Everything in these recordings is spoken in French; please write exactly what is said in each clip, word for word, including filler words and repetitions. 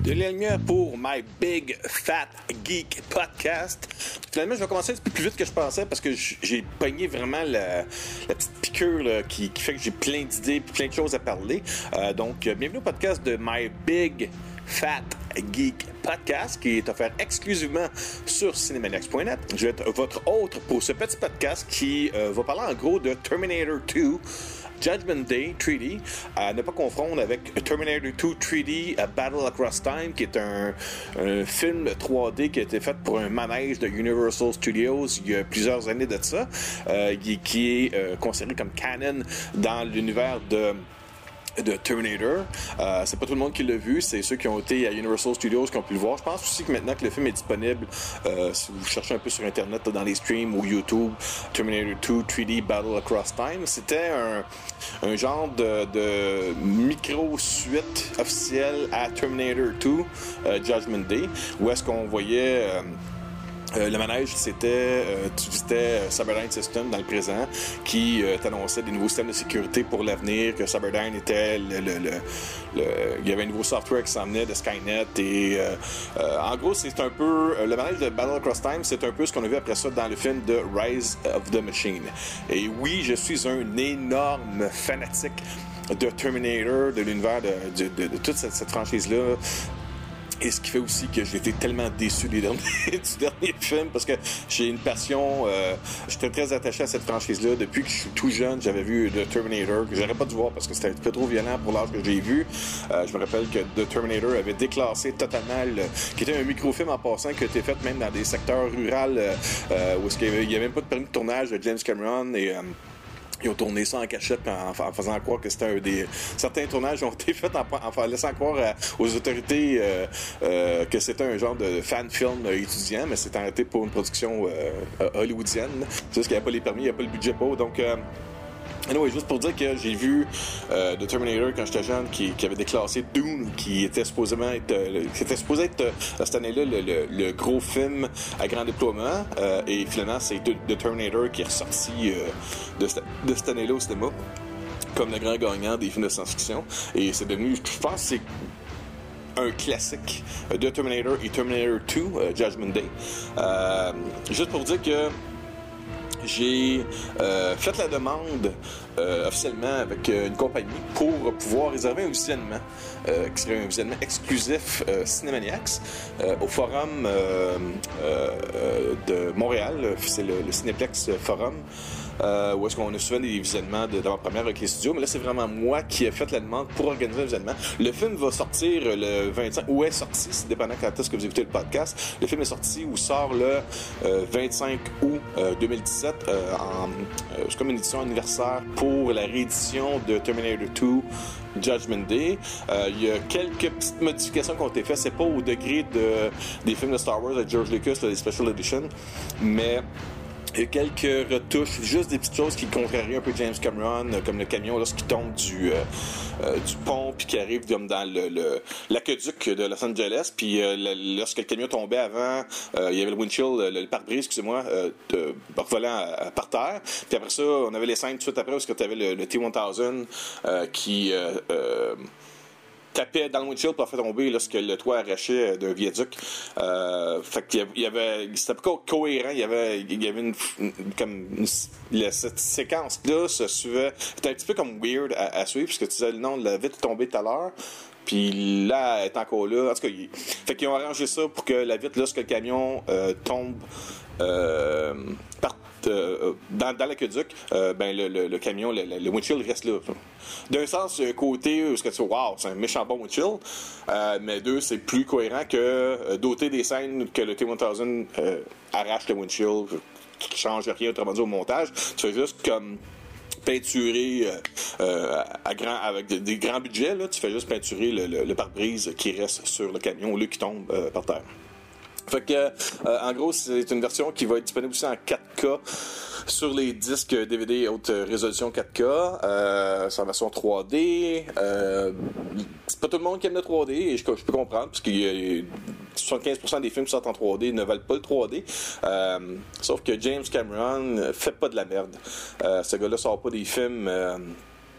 de la lumière pour My Big Fat Geek Podcast. Finalement, je vais commencer un petit peu plus vite que je pensais parce que j'ai pogné vraiment la, la petite piqûre là, qui, qui fait que j'ai plein d'idées et plein de choses à parler. Euh, donc, bienvenue au podcast de My Big Fat Geek Podcast qui est offert exclusivement sur Cinemaniacs point net. Je vais être votre hôte pour ce petit podcast qui euh, va parler en gros de Terminator deux Judgment Day trois D, à ne pas confondre avec Terminator deux trois D A Battle Across Time, qui est un, un film trois D qui a été fait pour un manège de Universal Studios il y a plusieurs années de ça, euh, qui, qui est euh, considéré comme canon dans l'univers de de Terminator. Euh, c'est pas tout le monde qui l'a vu, c'est ceux qui ont été à Universal Studios qui ont pu le voir. Je pense aussi que maintenant que le film est disponible, euh, si vous cherchez un peu sur Internet, dans les streams ou YouTube, Terminator deux trois D Battle Across Time, c'était un, un genre de, de micro-suite officielle à Terminator deux euh, Judgment Day, où est-ce qu'on voyait... Euh, Euh, le manège, c'était, euh, tu visitais euh, Cyberdyne System dans le présent, qui euh, t'annonçait des nouveaux systèmes de sécurité pour l'avenir, que Cyberdyne était le, le, le, le, il y avait un nouveau software qui s'en venait de Skynet, et euh, euh, en gros, c'est un peu, euh, le manège de Battle Across Time, c'est un peu ce qu'on a vu après ça dans le film de Rise of the Machine. Et oui, je suis un énorme fanatique de Terminator, de l'univers de, de, de, de toute cette, cette franchise-là. Et ce qui fait aussi que j'ai été tellement déçu des derniers, du dernier film, parce que j'ai une passion, euh, j'étais très attaché à cette franchise-là. Depuis que je suis tout jeune, j'avais vu The Terminator, que j'aurais pas dû voir parce que c'était un peu trop violent pour l'âge que j'ai vu. Euh, je me rappelle que The Terminator avait déclassé totalement, le, qui était un microfilm en passant, qui a été fait même dans des secteurs ruraux, euh, où il n'y avait même pas de permis de tournage de James Cameron, et... Euh, ils ont tourné ça en cachette en, en faisant croire que c'était un des... Certains tournages ont été faits en, en, en laissant croire à, aux autorités euh, euh, que c'était un genre de fan-film euh, étudiant, mais c'était arrêté pour une production euh, hollywoodienne. C'est juste qu'il n'y avait pas les permis, il n'y avait pas le budget pour. Donc... Euh, Anyway, juste pour dire que j'ai vu euh, The Terminator quand j'étais jeune qui, qui avait déclassé Dune, qui était supposément être, euh, qui était supposé être euh, cette année-là le, le, le gros film à grand déploiement, euh, et finalement c'est The Terminator qui est ressorti euh, de, cette, de cette année-là au cinéma comme le grand gagnant des films de science-fiction, et c'est devenu, je pense, c'est un classique euh, de Terminator et Terminator deux euh, Judgment Day. Euh, juste pour dire que j'ai euh, fait la demande euh, officiellement avec euh, une compagnie pour pouvoir réserver un visionnement euh, qui serait un visionnement exclusif euh, Cinemaniacs euh, au Forum euh, euh, de Montréal. C'est le, le Cinéplex Forum. Euh, où est-ce qu'on a souvent des visionnements de, d'avant-première avec les studios, mais là c'est vraiment moi qui ai fait la demande pour organiser un visionnement. Le film va sortir le vingt-cinq, ou est sorti, c'est dépendant quand est-ce que vous écoutez le podcast. Le film est sorti ou sort le euh, vingt-cinq août euh, deux mille dix-sept, euh, en, euh, c'est comme une édition anniversaire pour la réédition de Terminator deux Judgment Day. Euh, il y a quelques petites modifications qui ont été faites, c'est pas au degré de, des films de Star Wars de George Lucas, là, les Special Edition, mais il y a quelques retouches, juste des petites choses qui contrarient un peu James Cameron, comme le camion lorsqu'il tombe du euh, euh, du pont puis qui arrive comme dans le, le l'aqueduc de Los Angeles, puis euh, le, lorsque le camion tombait avant, euh, il y avait le windshield, le, le pare-brise, excusez-moi, euh, de, volant à, à, par terre. Puis après ça, on avait les scènes tout de suite après parce que tu avais le, le T mille euh, qui euh, euh, tapait dans le windshield pour faire tomber lorsque le toit arrachait d'un viaduc. Euh, fait qu'il y avait, c'était pas co- cohérent. Il y avait, il y avait une, une comme une, la, cette séquence-là se suivait. C'était un petit peu comme weird à, à suivre parce que tu disais le nom de la vitre est tombée tout à l'heure. Puis là, elle est encore là. En tout cas, il, fait qu'ils ont arrangé ça pour que la vitre, lorsque le camion euh, tombe euh, par Euh, dans, dans l'aqueduc, euh, ben le, le, le camion, le, le windshield reste là. D'un sens, un côté où tu dis, wow, c'est un méchant bon windshield, euh, mais deux, c'est plus cohérent que euh, doter des scènes que le T mille euh, arrache le windshield, qui change rien autrement dit au montage. Tu fais juste comme peinturer euh, euh, à grand, avec des, des grands budgets, là, tu fais juste peinturer le, le, le pare-brise qui reste sur le camion au lieu qu'il tombe euh, par terre. Fait que, euh, en gros, c'est une version qui va être disponible aussi en quatre K sur les disques D V D haute résolution quatre K. Euh, c'est en version trois D. Euh, c'est pas tout le monde qui aime le trois D, et je, je peux comprendre, parce qu'il y a soixante-quinze pour cent des films qui sortent en trois D ne valent pas le trois D. Euh, sauf que James Cameron fait pas de la merde. Euh, ce gars-là sort pas des films... Euh,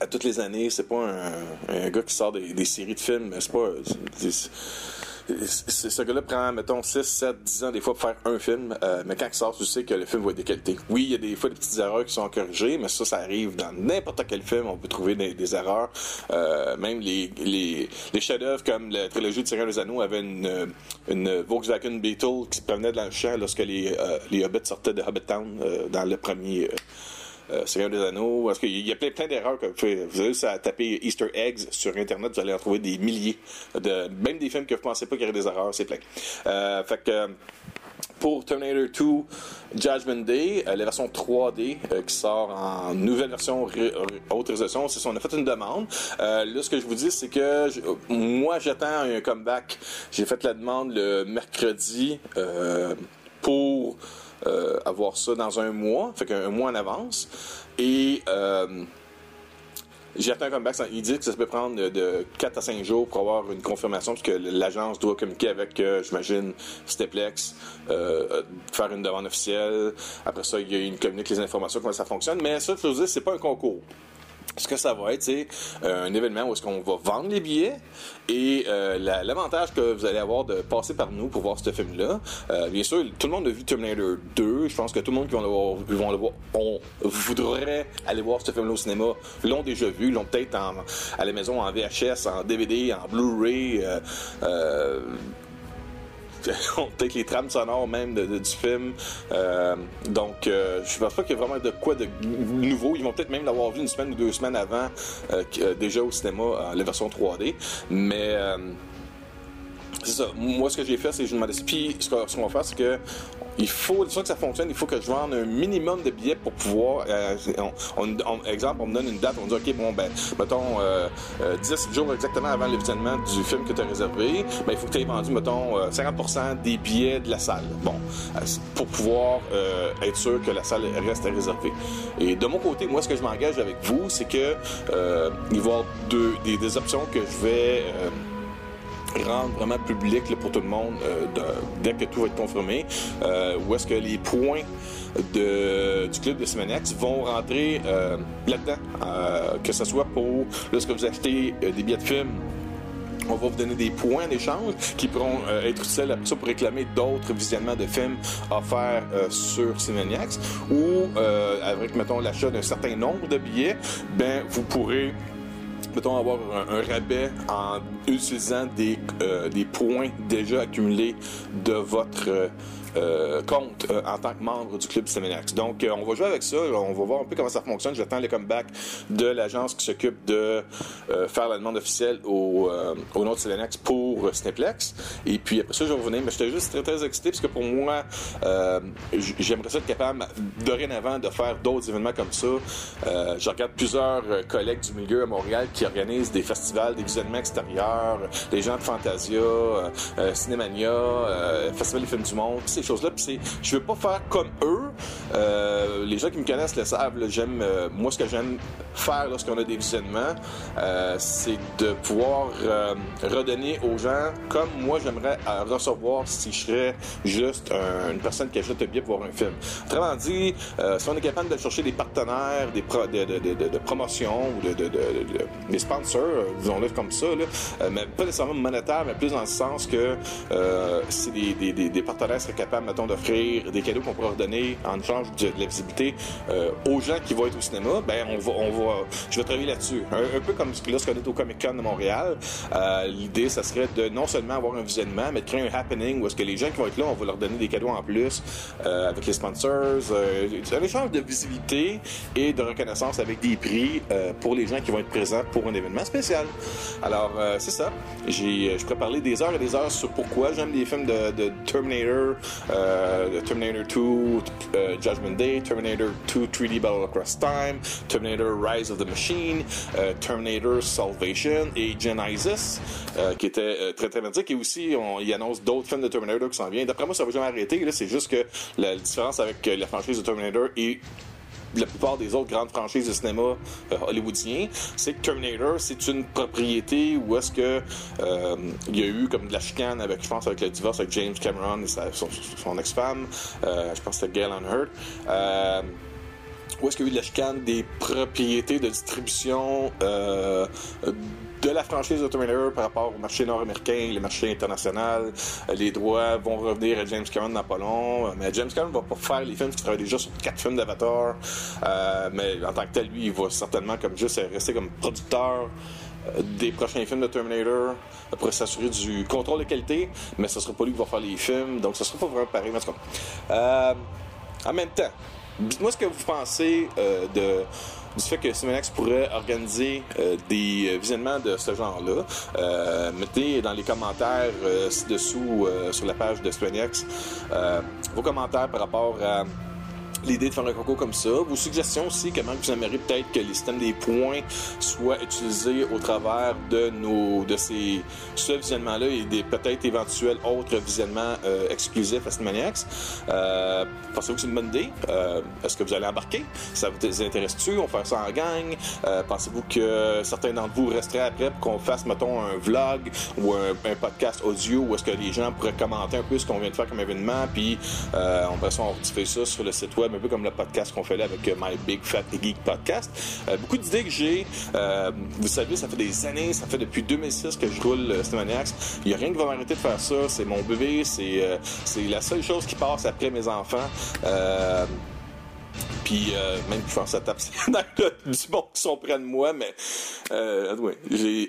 à toutes les années. C'est pas un, un gars qui sort des, des séries de films. C'est pas... C'est, c'est, c'est, ce gars-là prend, mettons, six, sept, dix ans des fois pour faire un film, euh, mais quand il sort, tu sais que le film va être de qualité. Oui, il y a des fois des petites erreurs qui sont corrigées, mais ça, ça arrive dans n'importe quel film, on peut trouver des, des erreurs. Euh, même les, les, les chefs-d'œuvre comme la trilogie de Seigneur des Anneaux avait une, une Volkswagen Beetle qui se promenait dans le champ lorsque les, euh, les Hobbits sortaient de Hobbit Town euh, dans le premier... Euh, Euh, Seigneur des Anneaux, parce qu'il y a plein, plein d'erreurs que vous pouvez, vous avez juste à taper Easter eggs sur Internet, vous allez en trouver des milliers, de, même des films que vous pensez pas qu'il y aurait des erreurs, c'est plein. Euh, fait que pour Terminator deux Judgment Day, euh, la version trois D euh, qui sort en nouvelle version ré- ré- haute résolution, c'est ça, on a fait une demande. Euh, là, ce que je vous dis, c'est que je, moi, j'attends un comeback. J'ai fait la demande le mercredi euh, pour Euh, avoir ça dans un mois, fait qu'un mois en avance. Et euh, j'ai atteint un comeback. Il dit que ça peut prendre de, de quatre à cinq jours pour avoir une confirmation, parce que l'agence doit communiquer avec, euh, j'imagine, Steplex, euh, faire une demande officielle. Après ça, il y a une communique les informations, comment ça fonctionne. Mais ça, je veux dire, c'est pas un concours. Ce que ça va être, c'est euh, un événement où est-ce qu'on va vendre les billets et euh, la, l'avantage que vous allez avoir de passer par nous pour voir ce film-là. Euh, bien sûr, tout le monde a vu Terminator deux. Je pense que tout le monde qui va le voir, qui vont le voir, on voudrait aller voir ce film-là au cinéma, l'ont déjà vu, l'ont peut-être en, à la maison en V H S, en D V D, en Blu-ray. Euh, euh, peut-être les trames sonores même de, de, du film. Euh, donc, euh, je pense pas qu'il y a vraiment de quoi de nouveau. Ils vont peut-être même l'avoir vu une semaine ou deux semaines avant, euh, euh, déjà au cinéma, euh, la version trois D. Mais euh, c'est ça. Moi, ce que j'ai fait, c'est que je me demandais. Puis, ce qu'on va faire, c'est que il faut, ça que ça fonctionne, il faut que je vende un minimum de billets pour pouvoir. Euh, on, on, on, exemple, on me donne une date, on me dit, OK, bon, ben, mettons, euh, euh, dix jours exactement avant le visionnement du film que tu as réservé, ben, il faut que tu aies vendu, mettons, euh, cinquante pour cent des billets de la salle. Bon, euh, pour pouvoir euh, être sûr que la salle reste réservée. Et de mon côté, moi, ce que je m'engage avec vous, c'est que euh, il va y avoir deux, des, des options que je vais. Euh, rendre vraiment public là, pour tout le monde euh, de, dès que tout va être confirmé, euh, où est-ce que les points de, du club de Cinémanex vont rentrer euh, là-dedans, euh, que ce soit pour lorsque vous achetez euh, des billets de film. On va vous donner des points d'échange qui pourront euh, être utiles après ça pour réclamer d'autres visionnements de films offerts euh, sur Cinémanex, ou euh, avec, mettons, l'achat d'un certain nombre de billets, ben vous pourrez mettons, avoir un, un rabais en utilisant des, euh, des points déjà accumulés de votre euh, euh, compte euh, en tant que membre du club Cinémanex. Donc, euh, on va jouer avec ça. On va voir un peu comment ça fonctionne. J'attends le comeback de l'agence qui s'occupe de euh, faire la demande officielle au, euh, au nom de Cinémanex pour euh, Cineplex. Et puis, après ça, je vais revenir. Mais j'étais juste très, très excité parce que pour moi, euh, j'aimerais ça être capable, dorénavant, de faire d'autres événements comme ça. Euh, je regarde plusieurs euh, collègues du milieu à Montréal qui organisent des festivals, des visionnements extérieurs, les gens de Fantasia, euh, euh, Cinémania, euh, Festival des films du monde, ces choses-là. Puis c'est, je veux pas faire comme eux. Euh, les gens qui me connaissent le savent. Là, j'aime, euh, moi, ce que j'aime faire lorsqu'on a des visionnements, euh, c'est de pouvoir euh, redonner aux gens comme moi j'aimerais euh, recevoir si je serais juste un, une personne qui achète un billet pour voir un film. Autrement dit, euh, si on est capable de chercher des partenaires, des pro, de, de, de, de, de promotion ou de, de, de, de, de des sponsors, euh, disons-le comme ça, là, euh, mais pas nécessairement monétaire, mais plus dans le sens que euh, si des, des, des, des partenaires seraient capables, mettons, d'offrir des cadeaux qu'on pourrait redonner en échange de, de la visibilité euh, aux gens qui vont être au cinéma, ben on va, on va, je vais travailler là-dessus. Un, un peu comme lorsqu'on est au Comic-Con de Montréal, euh, l'idée, ça serait de non seulement avoir un visionnement, mais de créer un happening où est-ce que les gens qui vont être là, on va leur donner des cadeaux en plus euh, avec les sponsors, euh, un échange de visibilité et de reconnaissance avec des prix euh, pour les gens qui vont être présents pour un événement spécial. Alors, euh, c'est ça. J'ai, je pourrais parler des heures et des heures sur pourquoi j'aime les films de, de Terminator, euh, de Terminator deux euh, Judgment Day, Terminator deux trois D Battle Across Time, Terminator Rise of the Machine, euh, Terminator Salvation et Genesis, euh, qui était euh, très très merdique. Et aussi, on, il annonce d'autres films de Terminator qui s'en viennent. D'après moi, ça va jamais arrêter. Là, c'est juste que la différence avec euh, la franchise de Terminator et la plupart des autres grandes franchises de cinéma euh, hollywoodien, c'est que Terminator, c'est une propriété où est-ce que euh, il y a eu comme de la chicane avec, je pense, avec le divorce avec James Cameron et sa, son, son ex-femme, euh, je pense que c'était Gail Anhart. Euh, où est-ce qu'il y a eu de la chicane des propriétés de distribution euh, de la franchise de Terminator par rapport au marché nord-américain, les marchés internationaux. Les droits vont revenir à James Cameron dans pas long, mais James Cameron va pas faire les films, il travaille déjà sur quatre films d'Avatar, euh, mais en tant que tel, lui, il va certainement comme juste rester comme producteur des prochains films de Terminator pour s'assurer du contrôle de qualité, mais ce sera pas lui qui va faire les films, donc ce sera pas vraiment pareil. En tout cas, euh, en même temps, dites-moi ce que vous pensez euh, de du fait que ScineManiacs pourrait organiser euh, des visionnements de ce genre-là. Euh, mettez dans les commentaires euh, ci-dessous euh, sur la page de ScineManiacs euh, vos commentaires par rapport à l'idée de faire un concours comme ça. Vos suggestions aussi, comment vous aimeriez peut-être que les systèmes des points soient utilisés au travers de nos de ces ce visionnement-là et des peut-être éventuels autres visionnements euh, exclusifs à ScineManiacs. Euh, pensez-vous que c'est une bonne idée? Euh, est-ce que vous allez embarquer? Ça vous intéresse-tu? On fait ça en gang? Euh, pensez-vous que certains d'entre vous resteraient après pour qu'on fasse, mettons, un vlog ou un, un podcast audio où est-ce que les gens pourraient commenter un peu ce qu'on vient de faire comme événement, puis euh, on peut on diffuse ça sur le site web, un peu comme le podcast qu'on fait là avec My Big Fat Geek Podcast. Euh, beaucoup d'idées que j'ai. Euh, vous savez, ça fait des années, ça fait depuis deux mille six que je roule euh, ScineManiacs. Il n'y a rien qui va m'arrêter de faire ça. C'est mon bébé. C'est, euh, c'est la seule chose qui passe après mes enfants. Euh, Puis euh, même que je pense que ça tape dans le, du monde qui sont près de moi, mais euh, ouais, j'ai...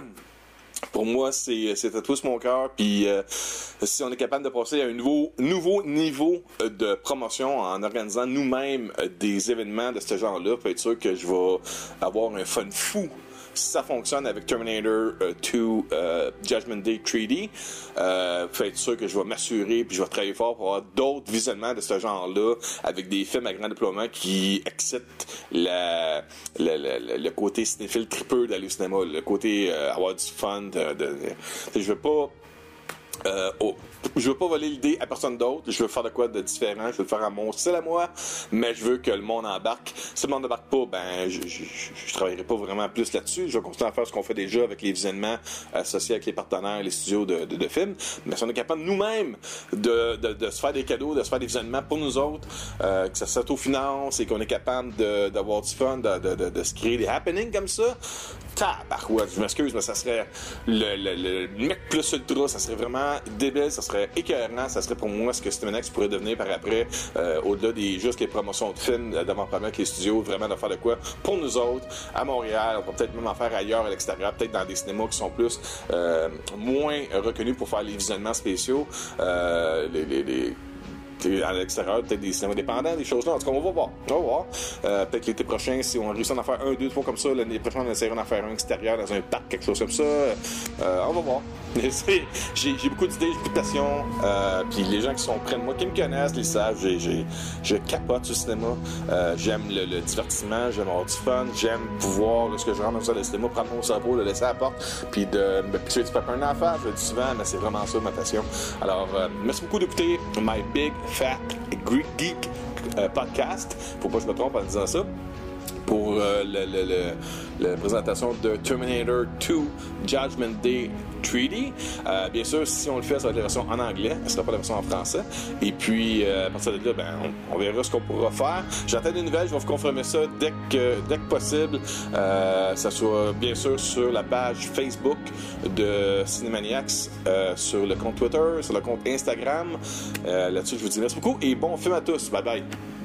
Pour moi, c'est, c'est à tous mon cœur. Puis euh, si on est capable de passer à un nouveau, nouveau niveau de promotion en organisant nous-mêmes des événements de ce genre-là, peut être sûr que je vais avoir un fun fou. Si ça fonctionne avec Terminator euh, deux euh, Judgment Day trois D, euh, faut être sûr que je vais m'assurer puis je vais travailler fort pour avoir d'autres visionnements de ce genre-là avec des films à grand déploiement qui excitent la, la, la, la, le côté cinéphile tripeux d'aller au cinéma, le côté euh, avoir du fun. De, de, de, je veux pas... Euh, oh, je veux pas voler l'idée à personne d'autre, je veux faire de quoi de différent, je veux le faire à mon style à moi, mais je veux que le monde embarque. Si le monde n'embarque pas, ben je, je, je travaillerai pas vraiment plus là-dessus. Je vais continuer à faire ce qu'on fait déjà avec les visionnements associés avec les partenaires, les studios de, de, de films. Mais si on est capable nous-mêmes de, de, de se faire des cadeaux, de se faire des visionnements pour nous autres, euh, que ça s'autofinance et qu'on est capable de, d'avoir du fun, de, de, de, de se créer des happenings comme ça, tabarouette, je m'excuse, mais ça serait le, le, le mec plus ultra, ça serait vraiment débile, ça serait écœurant, ça serait pour moi ce que ScineManiacs pourrait devenir par après, euh, au-delà des juste les promotions de films euh, d'avant-première avec les studios, vraiment de faire de quoi pour nous autres, à Montréal, on va peut-être même en faire ailleurs à l'extérieur, peut-être dans des cinémas qui sont plus euh, moins reconnus pour faire les visionnements spéciaux, euh, les, les, les à l'extérieur, peut-être des cinémas dépendants, des choses là. En tout cas, on va voir. On va voir. Euh, peut-être l'été prochain, si on réussit à en faire un, deux, trois comme ça, l'année prochaine, on essaiera d'en faire un extérieur dans un parc, quelque chose comme ça. Euh, on va voir. j'ai, j'ai beaucoup d'idées, j'ai beaucoup de passion. Euh, puis les gens qui sont près de moi, qui me connaissent, les savent, j'ai, j'ai, je capote sur le cinéma. Euh, j'aime le, le divertissement, j'aime avoir du fun, j'aime pouvoir, lorsque je rentre dans le cinéma, prendre mon cerveau, le laisser à la porte, puis de me pitcher du popcorn en face. Je le dis souvent, mais c'est vraiment ça ma passion. Alors, euh, merci beaucoup d'écouter My Big Fat Geek euh, Podcast. Faut pas que je me trompe en disant ça. Pour euh, le, le, le, la présentation de Terminator deux Judgment Day trois D. Euh, bien sûr, si on le fait, ça va être la version en anglais, ce sera pas la version en français. Et puis, euh, à partir de là, ben, on, on verra ce qu'on pourra faire. J'attends des nouvelles, je vais vous confirmer ça dès que, dès que possible. Euh, ça soit bien sûr sur la page Facebook de ScineManiacs, euh, sur le compte Twitter, sur le compte Instagram. Euh, là-dessus, je vous dis merci beaucoup et bon film à tous. Bye bye.